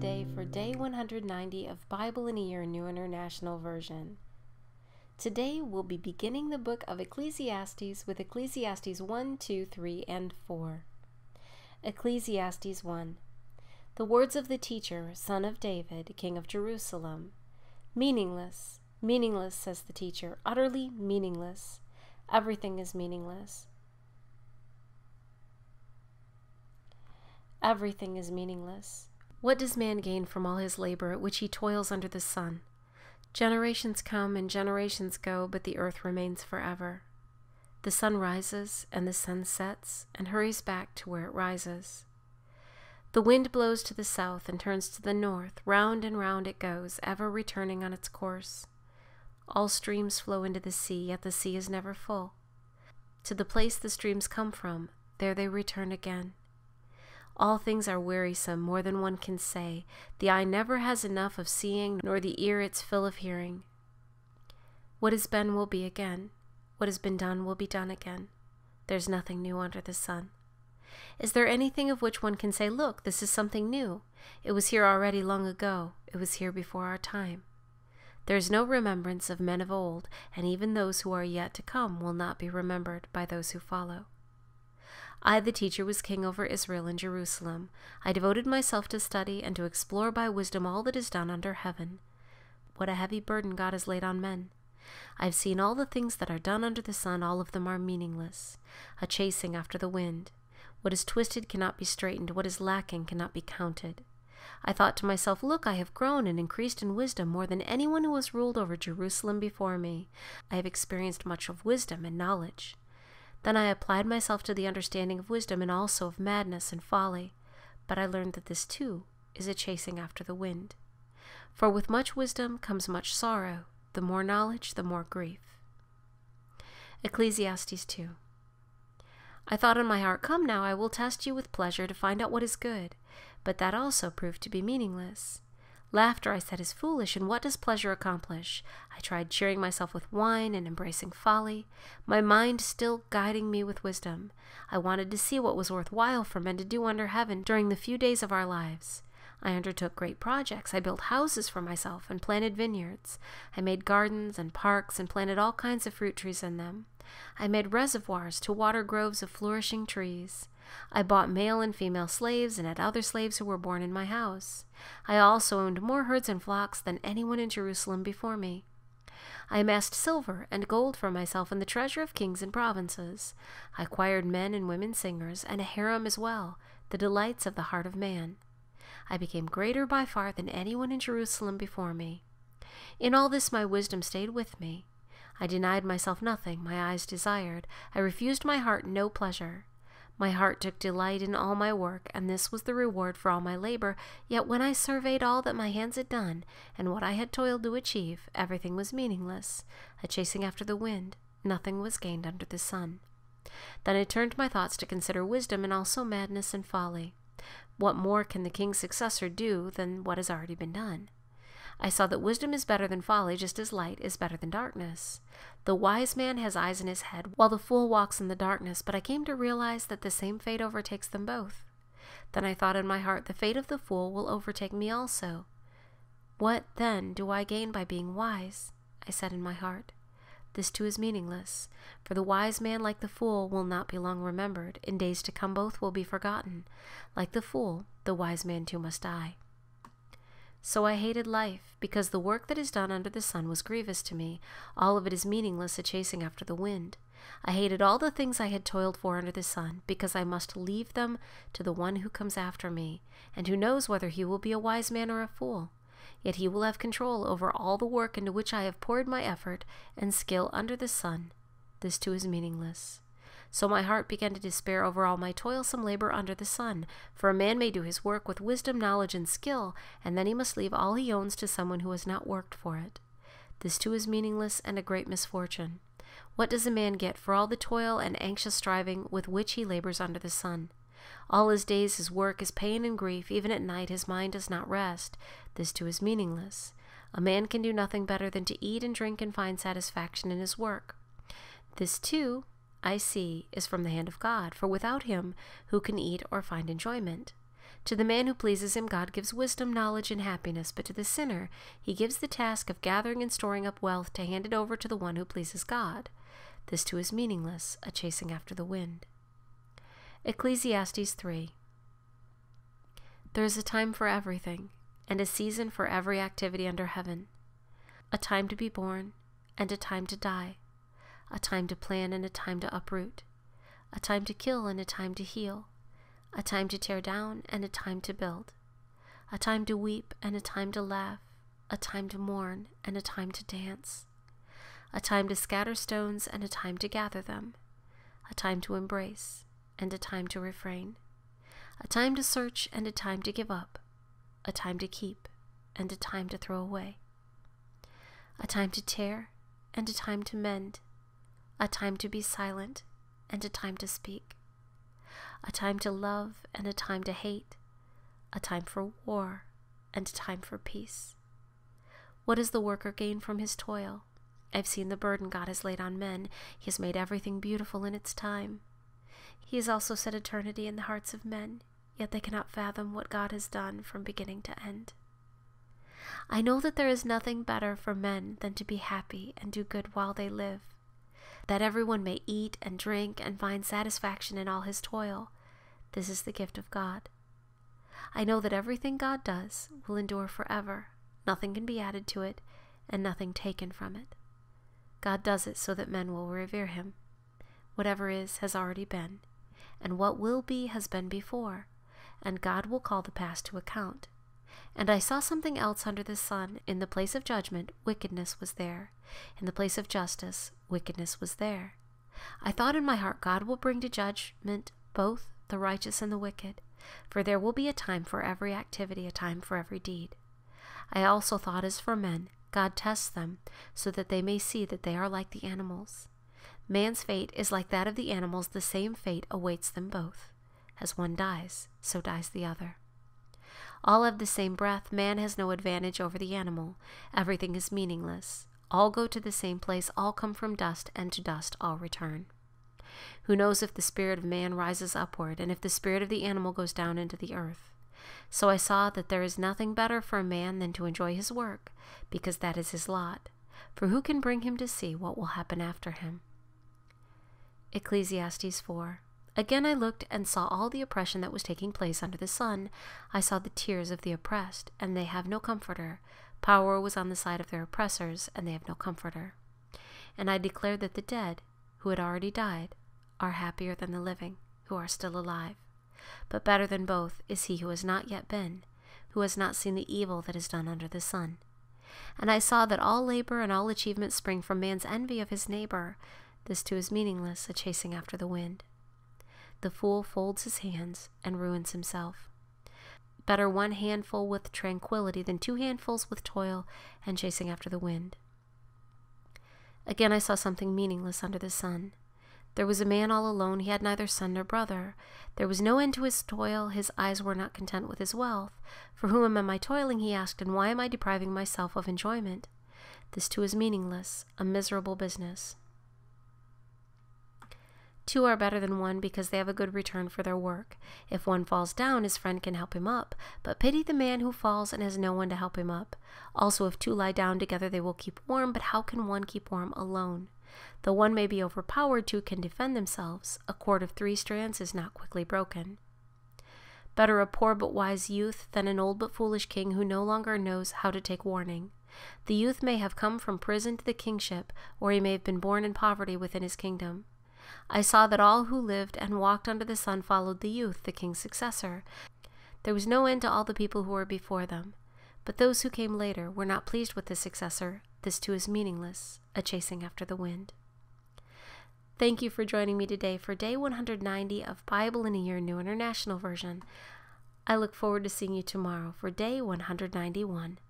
today for day 190 of Bible in a Year New International Version. Today we'll be beginning the book of Ecclesiastes with Ecclesiastes 1, 2, 3, and 4. Ecclesiastes 1. The words of the teacher, son of David, king of Jerusalem. Meaningless, meaningless, says the teacher, utterly meaningless. Everything is meaningless. Everything is meaningless. What does man gain from all his labor at which he toils under the sun? Generations come and generations go, but the earth remains forever. The sun rises and the sun sets and hurries back to where it rises. The wind blows to the south and turns to the north. Round and round it goes, ever returning on its course. All streams flow into the sea, yet the sea is never full. To the place the streams come from, there they return again. All things are wearisome, more than one can say. The eye never has enough of seeing, nor the ear its fill of hearing. What has been will be again. What has been done will be done again. There's nothing new under the sun. Is there anything of which one can say, look, this is something new? It was here already long ago. It was here before our time. There is no remembrance of men of old, and even those who are yet to come will not be remembered by those who follow. I, the teacher, was king over Israel and Jerusalem. I devoted myself to study and to explore by wisdom all that is done under heaven. What a heavy burden God has laid on men. I have seen all the things that are done under the sun, all of them are meaningless, a chasing after the wind. What is twisted cannot be straightened, what is lacking cannot be counted. I thought to myself, look, I have grown and increased in wisdom more than anyone who has ruled over Jerusalem before me. I have experienced much of wisdom and knowledge. Then I applied myself to the understanding of wisdom and also of madness and folly. But I learned that this too is a chasing after the wind. For with much wisdom comes much sorrow. The more knowledge, the more grief. Ecclesiastes 2. I thought in my heart, come now, I will test you with pleasure to find out what is good. But that also proved to be meaningless. Laughter, I said, is foolish, and what does pleasure accomplish? I tried cheering myself with wine and embracing folly, my mind still guiding me with wisdom. I wanted to see what was worthwhile for men to do under heaven during the few days of our lives. I undertook great projects. I built houses for myself and planted vineyards. I made gardens and parks and planted all kinds of fruit trees in them. I made reservoirs to water groves of flourishing trees. I bought male and female slaves and had other slaves who were born in my house. I also owned more herds and flocks than anyone in Jerusalem before me. I amassed silver and gold for myself and the treasure of kings and provinces. I acquired men and women singers and a harem as well, the delights of the heart of man. I became greater by far than anyone in Jerusalem before me. In all this my wisdom stayed with me. I denied myself nothing my eyes desired. I refused my heart no pleasure. My heart took delight in all my work, and this was the reward for all my labor. Yet when I surveyed all that my hands had done, and what I had toiled to achieve, everything was meaningless, a chasing after the wind. Nothing was gained under the sun. Then I turned my thoughts to consider wisdom and also madness and folly. What more can the king's successor do than what has already been done? I saw that wisdom is better than folly, just as light is better than darkness. The wise man has eyes in his head, while the fool walks in the darkness, but I came to realize that the same fate overtakes them both. Then I thought in my heart, the fate of the fool will overtake me also. What, then, do I gain by being wise? I said in my heart. This too is meaningless, for the wise man, like the fool, will not be long remembered. In days to come both will be forgotten. Like the fool, the wise man too must die. So I hated life, because the work that is done under the sun was grievous to me. All of it is meaningless, a chasing after the wind. I hated all the things I had toiled for under the sun, because I must leave them to the one who comes after me, and who knows whether he will be a wise man or a fool. Yet he will have control over all the work into which I have poured my effort and skill under the sun. This too is meaningless. So my heart began to despair over all my toilsome labor under the sun, for a man may do his work with wisdom, knowledge, and skill, and then he must leave all he owns to someone who has not worked for it. This too is meaningless and a great misfortune. What does a man get for all the toil and anxious striving with which he labors under the sun? All his days his work is pain and grief, even at night his mind does not rest. This too is meaningless. A man can do nothing better than to eat and drink and find satisfaction in his work. This too, I see, is from the hand of God, for without him who can eat or find enjoyment? To the man who pleases him, God gives wisdom, knowledge, and happiness, but to the sinner, he gives the task of gathering and storing up wealth to hand it over to the one who pleases God. This too is meaningless, a chasing after the wind. Ecclesiastes 3. There is a time for everything, and a season for every activity under heaven. A time to be born, and a time to die. A time to plan and a time to uproot. A time to kill and a time to heal. A time to tear down and a time to build. A time to weep and a time to laugh. A time to mourn and a time to dance. A time to scatter stones and a time to gather them. A time to embrace and a time to refrain. A time to search and a time to give up. A time to keep and a time to throw away. A time to tear and a time to mend. A time to be silent and a time to speak. A time to love and a time to hate. A time for war and a time for peace. What does the worker gain from his toil? I've seen the burden God has laid on men. He has made everything beautiful in its time. He has also set eternity in the hearts of men, yet they cannot fathom what God has done from beginning to end. I know that there is nothing better for men than to be happy and do good while they live, that everyone may eat and drink and find satisfaction in all his toil. This is the gift of God. I know that everything God does will endure forever. Nothing can be added to it, and nothing taken from it. God does it so that men will revere him. Whatever is has already been, and what will be has been before, and God will call the past to account. And I saw something else under the sun. In the place of judgment, wickedness was there. In the place of justice, wickedness was there. I thought in my heart, God will bring to judgment both the righteous and the wicked, for there will be a time for every activity, a time for every deed. I also thought, as for men, God tests them, so that they may see that they are like the animals. Man's fate is like that of the animals. The same fate awaits them both. As one dies, so dies the other. All have the same breath. Man has no advantage over the animal. Everything is meaningless. All go to the same place. All come from dust, and to dust all return. Who knows if the spirit of man rises upward, and if the spirit of the animal goes down into the earth? So I saw that there is nothing better for a man than to enjoy his work, because that is his lot. For who can bring him to see what will happen after him? Ecclesiastes 4. Again I looked and saw all the oppression that was taking place under the sun. I saw the tears of the oppressed, and they have no comforter. Power was on the side of their oppressors, and they have no comforter. And I declared that the dead, who had already died, are happier than the living, who are still alive. But better than both is he who has not yet been, who has not seen the evil that is done under the sun. And I saw that all labor and all achievement spring from man's envy of his neighbor. This too is meaningless, a chasing after the wind. The fool folds his hands and ruins himself. Better one handful with tranquility than 2 handfuls with toil and chasing after the wind. Again I saw something meaningless under the sun. There was a man all alone. He had neither son nor brother. There was no end to his toil. His eyes were not content with his wealth. For whom am I toiling, he asked, and why am I depriving myself of enjoyment? This too is meaningless, a miserable business. 2 are better than 1 because they have a good return for their work. If one falls down, his friend can help him up, but pity the man who falls and has no one to help him up. Also, if 2 lie down together, they will keep warm, but how can one keep warm alone? Though one may be overpowered, 2 can defend themselves. A cord of 3 strands is not quickly broken. Better a poor but wise youth than an old but foolish king who no longer knows how to take warning. The youth may have come from prison to the kingship, or he may have been born in poverty within his kingdom. I saw that all who lived and walked under the sun followed the youth, the king's successor. There was no end to all the people who were before them. But those who came later were not pleased with the successor. This too is meaningless, a chasing after the wind. Thank you for joining me today for day 190 of Bible in a Year New International Version. I look forward to seeing you tomorrow for day 191.